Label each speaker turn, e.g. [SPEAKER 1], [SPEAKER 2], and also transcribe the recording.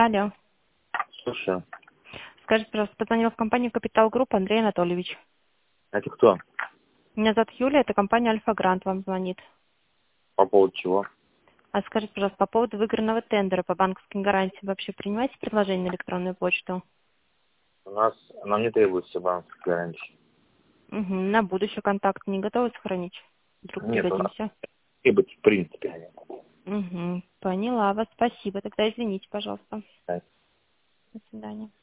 [SPEAKER 1] Алло.
[SPEAKER 2] Слушаю.
[SPEAKER 1] Скажите, пожалуйста, позвонила в компанию Капитал Групп Андрей Анатольевич.
[SPEAKER 2] Это кто?
[SPEAKER 1] Меня зовут Юлия, это компания Альфа Грант вам звонит.
[SPEAKER 2] По поводу чего?
[SPEAKER 1] А скажите, пожалуйста, по поводу выигранного тендера по банковским гарантиям, вообще принимаете предложение на электронную почту?
[SPEAKER 2] Нам не требуется банковская гарантия.
[SPEAKER 1] Угу. На будущий контакт не готовы сохранить? Вдруг
[SPEAKER 2] Нет, у нас
[SPEAKER 1] пригодимся.
[SPEAKER 2] требуется в принципе.
[SPEAKER 1] Угу. Поняла вас, спасибо. Тогда извините, пожалуйста.
[SPEAKER 2] Нет.
[SPEAKER 1] До свидания.